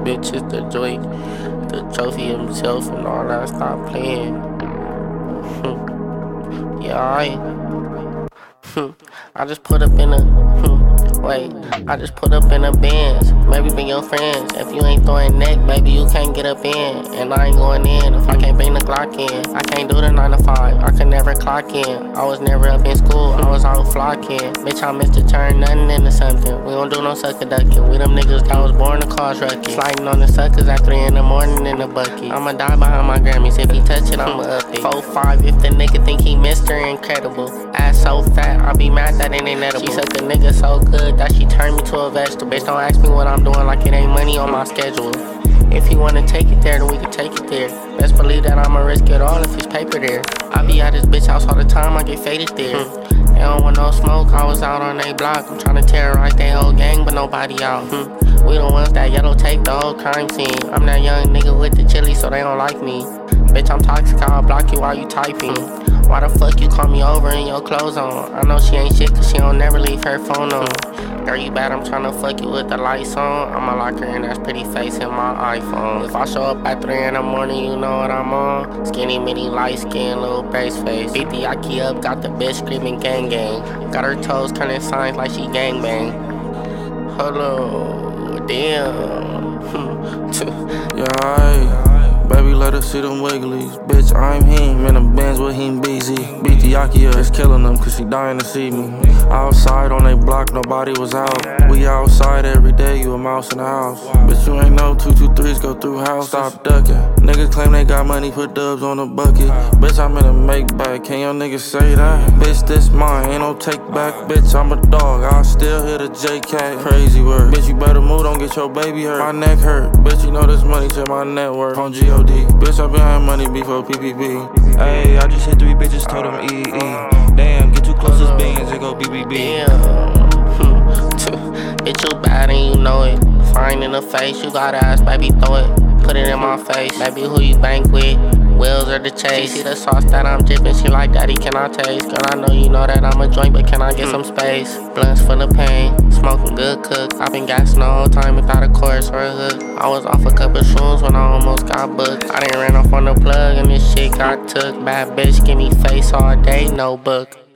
bitch is the joy, the trophy himself and all that. Stop playing. Yeah, I just put up in a wait. I just put up in a Benz. Maybe bring your friends. If you ain't throwing neck, baby, you can't get up in. And I ain't going in if I can't bring the Glock in. I can't do the 9 to 5. I could never clock in. I was never up in school. I was out flocking. Bitch, I missed a turn, nothing into something. We don't do no sucker ducking. We them niggas that was born to cause ruckus. Sliding on the suckers at 3 in the morning in the bucket. I'ma die behind my Grammys. If he touch it, I'ma up it. 4-5 if the nigga think he Mr. Incredible. Ass so fat, I be mad that it ain't edible. She suck a nigga so good that she turned me to a vegetable. Bitch, don't ask me what I'm doing like it ain't money on my schedule. If you wanna take it there, then we can take it there. Best believe that I'ma risk it all if it's paper there. I be at this bitch house all the time, I get faded there. They don't want no smoke, I was out on they block. I'm tryna terrorize they whole gang, but nobody out. We the ones that yellow tape the whole crime scene. I'm that young nigga with the chili, so they don't like me. Bitch, I'm toxic, I'll block you while you typing. Why the fuck you call me over and your clothes on? I know she ain't shit cause she don't never leave her phone on. Girl, you bad, I'm tryna fuck you with the lights on. I'ma lock her in that pretty face in my iPhone. If I show up at 3 in the morning, you know what I'm on. Skinny, mini, light skin, little brace face. Beat the Yaki up, got the bitch screaming gang gang. Got her toes turning signs like she gang bang. Hello, damn. Yeah, baby, let her see them wigglies. Bitch, I'm him in the Benz with him busy. Beat the Yaki up, it's killing them cause she dying to see me. Outside on they block, nobody was out. We outside every day, you a mouse in the house. Bitch, you ain't know 223s go through house. Stop ducking. Niggas claim they got money, put dubs on the bucket. Bitch, I'm in a make back, can your niggas say that? Bitch, this mine, ain't no take back. Bitch, I'm a dog, I still hit a JK. Crazy word. Bitch, you better move, don't get your baby hurt. My neck hurt. Bitch, you know this money to my network. On GOD. Bitch, I been having money before PPP. Ayy, I just hit 3 bitches, told them EE. Damn, get too close to beans, it go BBB. Damn. Bitch, you bad and you know it. Fine in the face, you got ass, baby, throw it. Put it in my face, baby, who you bank with? Wheels or the chase? She see the sauce that I'm dripping, she like, daddy, can I taste? Girl, I know you know that I'm a joint, but can I get some space? Blunts for the pain, smoking good cook. I been gassing the whole time without a chorus or a hook. I was off a couple shrooms when I almost got booked. I done ran off on the plug and this shit got took. Bad bitch, give me face all day, no book.